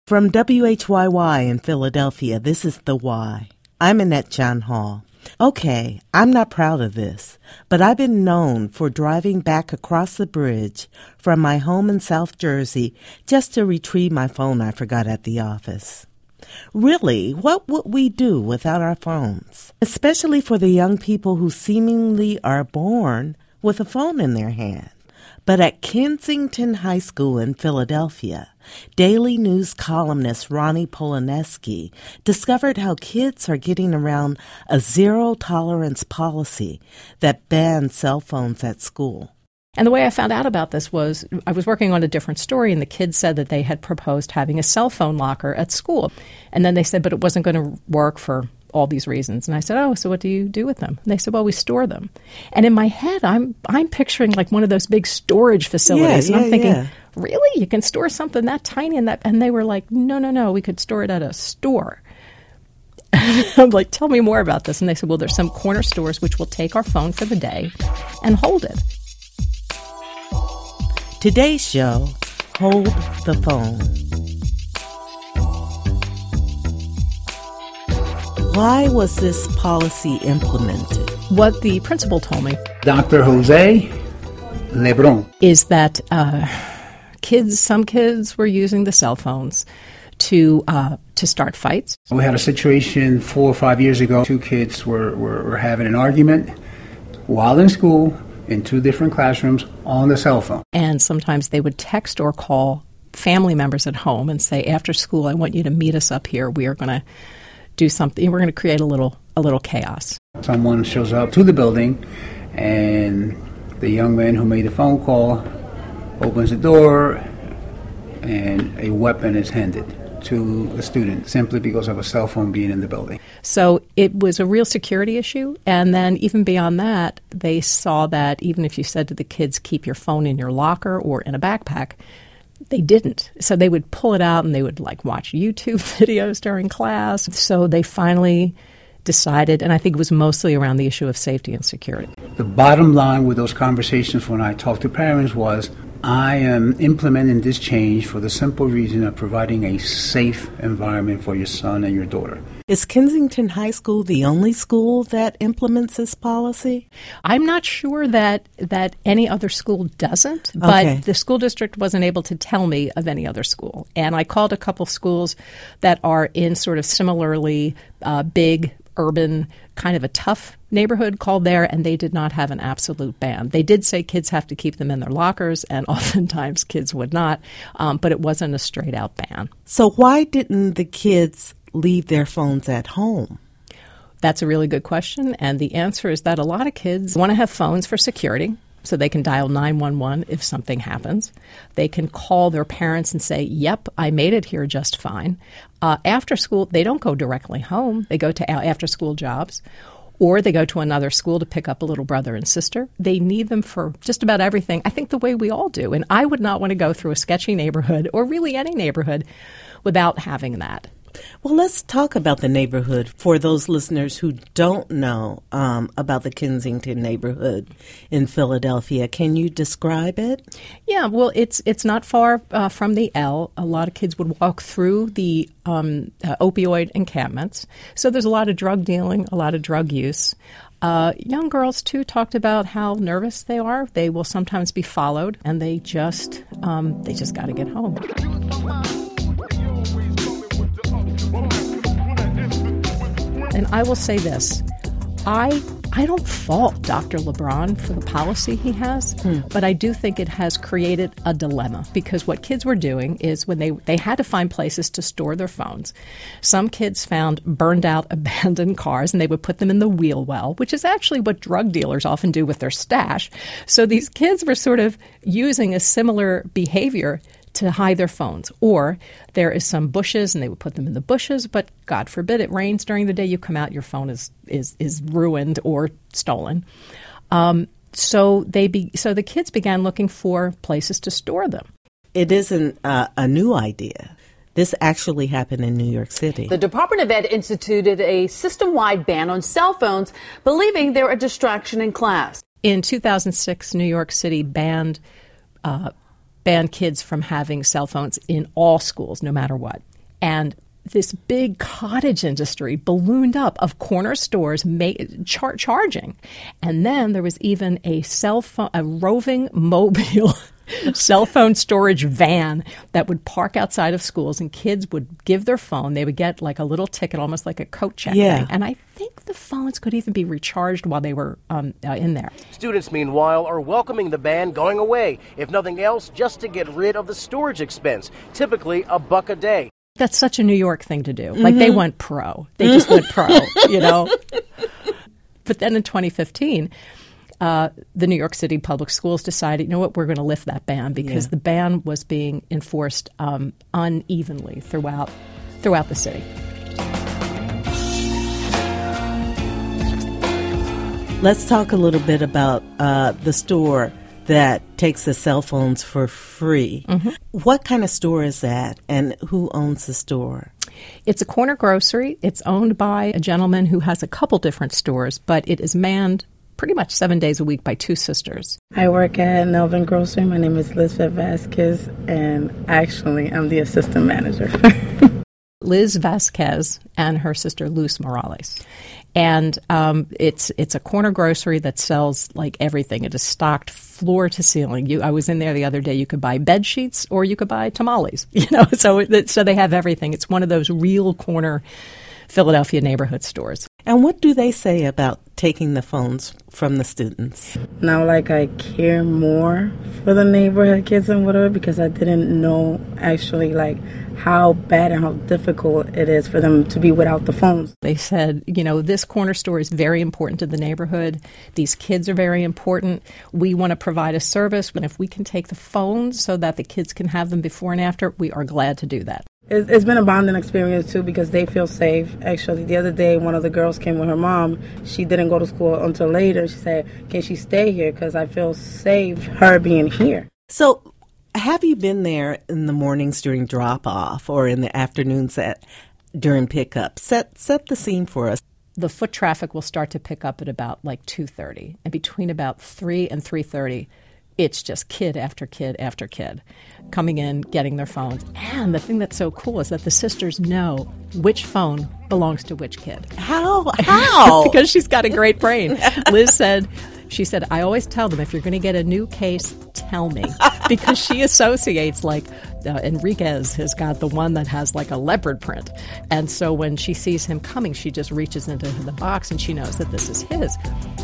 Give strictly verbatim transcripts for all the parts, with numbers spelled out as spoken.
From W H Y Y in Philadelphia, this is The Why. I'm Annette John Hall. Okay, I'm not proud of this, but I've been known for driving back across the bridge from my home in South Jersey just to retrieve my phone I forgot at the office. Really, what would we do without our phones? Especially for the young people who seemingly are born with a phone in their hand. But at Kensington High School in Philadelphia, Daily News columnist Ronnie Polaneski discovered how kids are getting around a zero-tolerance policy that bans cell phones at school. And the way I found out about this was I was working on a different story, and the kids said that they had proposed having a cell phone locker at school. And then they said, but it wasn't going to work for all these reasons. And I said, oh, so what do you do with them? And they said, well, we store them. And in my head, I'm I'm picturing like one of those big storage facilities. Yeah, and yeah, I'm thinking, yeah. Really? You can store something that tiny? And that? And they were like, no, no, no, we could store it at a store. I'm like, tell me more about this. And they said, well, there's some corner stores which will take our phone for the day and hold it. Today's show, Hold the Phone. Why was this policy implemented? What the principal told me, Doctor Jose Lebron, is that uh, kids, some kids were using the cell phones to uh, to start fights. We had a situation four or five years ago. Two kids were, were, were having an argument while in school in two different classrooms on the cell phone. And sometimes they would text or call family members at home and say, after school, I want you to meet us up here. We are going to do something. We're going to create a little a little chaos. Someone shows up to the building, and the young man who made the phone call opens the door, and a weapon is handed to the student simply because of a cell phone being in the building. So it was a real security issue. And then even beyond that, they saw that even if you said to the kids, keep your phone in your locker or in a backpack, they didn't. So they would pull it out and they would like watch YouTube videos during class. So they finally decided, and I think it was mostly around the issue of safety and security. The bottom line with those conversations when I talked to parents was, I am implementing this change for the simple reason of providing a safe environment for your son and your daughter. Is Kensington High School the only school that implements this policy? I'm not sure that that any other school doesn't, but Okay. the school district wasn't able to tell me of any other school. And I called a couple schools that are in sort of similarly uh, big, urban, kind of a tough neighborhood, called there, and they did not have an absolute ban. They did say kids have to keep them in their lockers, and oftentimes kids would not, um, but it wasn't a straight-out ban. So why didn't the kids leave their phones at home? That's a really good question, and the answer is that a lot of kids want to have phones for security, so they can dial nine one one if something happens. They can call their parents and say, yep, I made it here just fine. Uh, after school, they don't go directly home. They go to after-school jobs, or they go to another school to pick up a little brother and sister. They need them for just about everything, I think the way we all do. And I would not want to go through a sketchy neighborhood, or really any neighborhood, without having that. Well, let's talk about the neighborhood for those listeners who don't know um, about the Kensington neighborhood in Philadelphia. Can you describe it? Yeah, well, it's it's not far uh, from the L. A lot of kids would walk through the um, uh, opioid encampments. So there's a lot of drug dealing, a lot of drug use. Uh, young girls, too, talked about how nervous they are. They will sometimes be followed, and they just um, they just got to get home. And I will say this, I I don't fault Doctor Lebron for the policy he has, hmm. but I do think it has created a dilemma, because what kids were doing is when they, they had to find places to store their phones, some kids found burned out abandoned cars and they would put them in the wheel well, which is actually what drug dealers often do with their stash. So these kids were sort of using a similar behavior to hide their phones. Or there is some bushes, and they would put them in the bushes, but God forbid it rains during the day, you come out, your phone is is is ruined or stolen. Um, so they be, so the kids began looking for places to store them. It isn't uh, a new idea. This actually happened in New York City. The Department of Ed instituted a system-wide ban on cell phones, believing they're a distraction in class. In two thousand six, New York City banned uh, banned kids from having cell phones in all schools, no matter what. And this big cottage industry ballooned up of corner stores ma- char- charging. And then there was even a cell phone, a roving mobile cell phone storage van that would park outside of schools, and kids would give their phone. They would get like a little ticket, almost like a coat check Yeah. thing. And I think the phones could even be recharged while they were um, uh, in there. Students, meanwhile, are welcoming the ban going away, if nothing else, just to get rid of the storage expense, typically a buck a day. That's such a New York thing to do. Like, they went pro. They just went pro, you know? But then in twenty fifteen, uh, the New York City Public Schools decided, you know what, we're going to lift that ban because Yeah. the ban was being enforced um, unevenly throughout throughout the city. Let's talk a little bit about uh, the store that takes the cell phones for free. Mm-hmm. What kind of store is that, and who owns the store? It's a corner grocery. It's owned by a gentleman who has a couple different stores, but it is manned pretty much seven days a week by two sisters. I work at Melvin Grocery. My name is Lisbeth Vasquez, and actually I'm the assistant manager. Liz Vasquez and her sister Luz Morales. And um, it's it's a corner grocery that sells like everything. It is stocked floor to ceiling. You, I was in there the other day. You could buy bed sheets or you could buy tamales. You know, so it, so they have everything. It's one of those real corner Philadelphia neighborhood stores. And what do they say about taking the phones from the students? Now, like, I care more for the neighborhood kids and whatever because I didn't know actually, like, how bad and how difficult it is for them to be without the phones. They said, you know, this corner store is very important to the neighborhood. These kids are very important. We want to provide a service. And if we can take the phones so that the kids can have them before and after, we are glad to do that. It's, it's been a bonding experience, too, because they feel safe. Actually, the other day, one of the girls came with her mom. She didn't go to school until later. She said, can she stay here? Because I feel safe her being here. So have you been there in the mornings during drop-off or in the afternoons at, during pickup? Set, set the scene for us. The foot traffic will start to pick up at about like two thirty. And between about three and three thirty, it's just kid after kid after kid coming in, getting their phones. And the thing that's so cool is that the sisters know which phone belongs to which kid. How? How? Because she's got a great brain. Liz said, she said, I always tell them, if you're going to get a new case, tell me. Because she associates, like, uh, Enriquez has got the one that has, like, a leopard print. And so when she sees him coming, she just reaches into the box and she knows that this is his.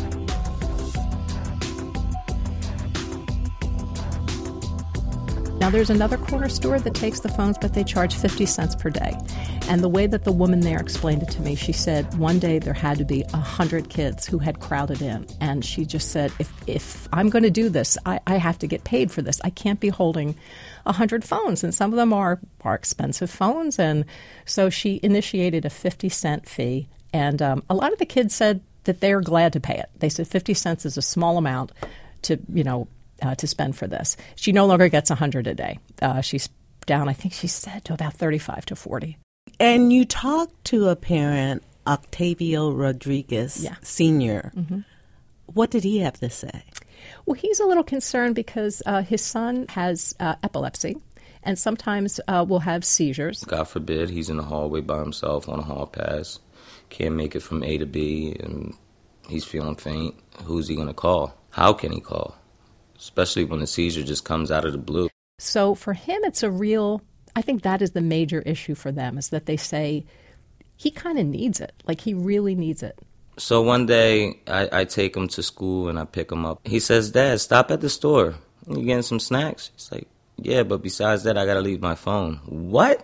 Now, there's another corner store that takes the phones, but they charge fifty cents per day. And the way that the woman there explained it to me, she said one day there had to be one hundred kids who had crowded in. And she just said, if if I'm going to do this, I, I have to get paid for this. I can't be holding one hundred phones. And some of them are, are expensive phones. And so she initiated a fifty cent fee. And um, a lot of the kids said that they're glad to pay it. They said fifty cents is a small amount to, you know, Uh, to spend for this. She no longer gets one hundred a day. Uh, she's down, I think she said, to about thirty-five to forty. And you talked to a parent, Octavio Rodriguez, Yeah. Senior. Mm-hmm. What did he have to say? Well, he's a little concerned because uh, his son has uh, epilepsy and sometimes uh, will have seizures. God forbid he's in the hallway by himself on a hall pass, can't make it from A to B, and he's feeling faint. Who's he going to call? How can he call? Especially when the seizure just comes out of the blue. So for him, it's a real, I think that is the major issue for them, is that they say he kind of needs it. Like, he really needs it. So one day, I, I take him to school and I pick him up. He says, Dad, stop at the store. You getting some snacks? He's like, yeah, but besides that, I got to leave my phone. What?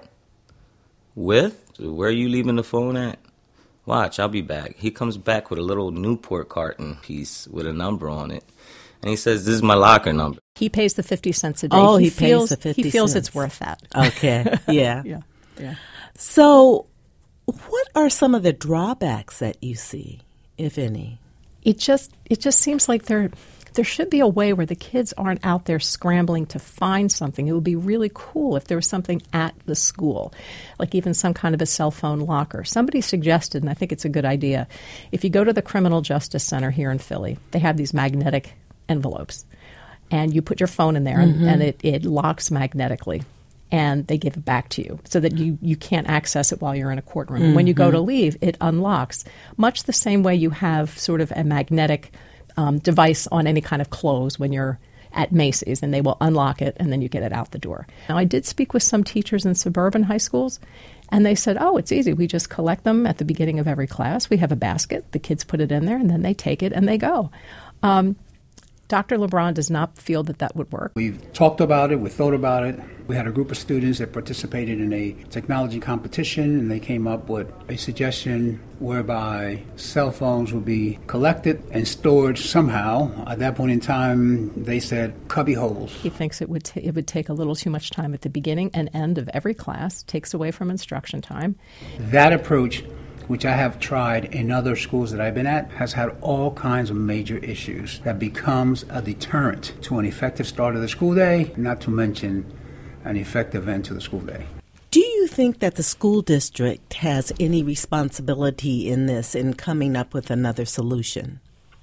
With? Where are you leaving the phone at? Watch, I'll be back. He comes back with a little Newport carton piece with a number on it. And he says, this is my locker number. He pays the fifty cents a day. Oh, he, he feels, pays the fifty He feels cents. it's worth that. Okay, yeah. yeah, yeah. So what are some of the drawbacks that you see, if any? It just it just seems like there there should be a way where the kids aren't out there scrambling to find something. It would be really cool if there was something at the school, like even some kind of a cell phone locker. Somebody suggested, and I think it's a good idea, if you go to the Criminal Justice Center here in Philly, they have these magnetic envelopes, and you put your phone in there, and, Mm-hmm. and it, it locks magnetically. and they give it back to you so that you, you can't access it while you're in a courtroom. Mm-hmm. When you go to leave, it unlocks, much the same way you have sort of a magnetic um, device on any kind of clothes when you're at Macy's, and they will unlock it, and then you get it out the door. Now, I did speak with some teachers in suburban high schools, and they said, oh, it's easy. We just collect them at the beginning of every class. We have a basket. The kids put it in there, and then they take it and they go. Um, Doctor LeBron does not feel that that would work. We've talked about it. We thought about it. We had a group of students that participated in a technology competition, and they came up with a suggestion whereby cell phones would be collected and stored somehow. At that point in time, they said cubby holes. He thinks it would t- it would take a little too much time at the beginning and end of every class, takes away from instruction time. That approach, which I have tried in other schools that I've been at, has had all kinds of major issues that becomes a deterrent to an effective start of the school day, not to mention an effective end to the school day. Do you think that the school district has any responsibility in this, in coming up with another solution?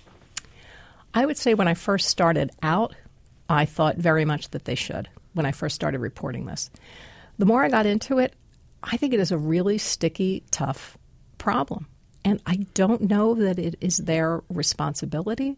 I would say when I first started out, I thought very much that they should, when I first started reporting this. The more I got into it, I think it is a really sticky, tough problem. And I don't know that it is their responsibility,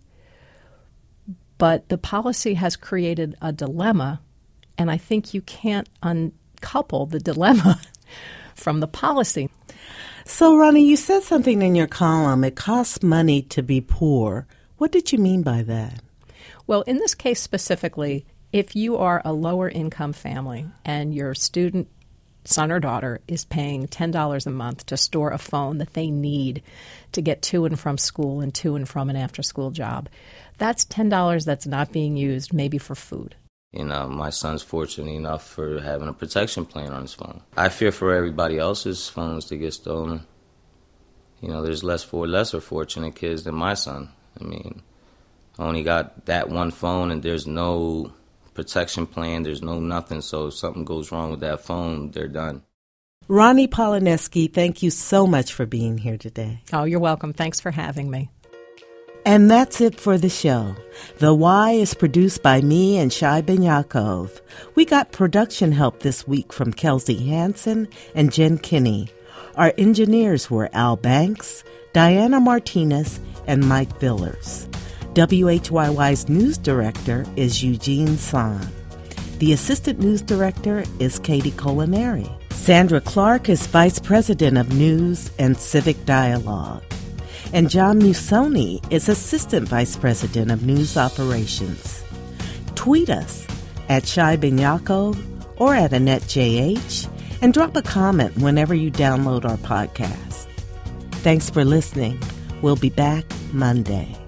but the policy has created a dilemma, and I think you can't uncouple the dilemma from the policy. So, Ronnie, you said something in your column, it costs money to be poor. What did you mean by that? Well, in this case specifically, if you are a lower income family and your student son or daughter is paying ten dollars a month to store a phone that they need to get to and from school and to and from an after-school job, that's ten dollars that's not being used maybe for food. You know, my son's fortunate enough for having a protection plan on his phone. I fear for everybody else's phones to get stolen. You know, there's less for lesser fortunate kids than my son. I mean, I only got that one phone, and there's no protection plan, there's no nothing, so if something goes wrong with that phone, they're done. Ronnie Polineski, thank you so much for being here today. Oh, you're welcome. Thanks for having me. And that's it for the show. The Why is produced by me and Shai Ben Yaakov. We got production help this week from Kelsey Hansen and Jen Kinney. Our engineers were Al Banks, Diana Martinez, and Mike Villers. W H Y Y's news director is Eugene San. The assistant news director is Katie Colaneri. Sandra Clark is vice president of news and civic dialogue. And John Musoni is assistant vice president of news operations. Tweet us at Shai Ben Yaakov or at Annette J H and drop a comment whenever you download our podcast. Thanks for listening. We'll be back Monday.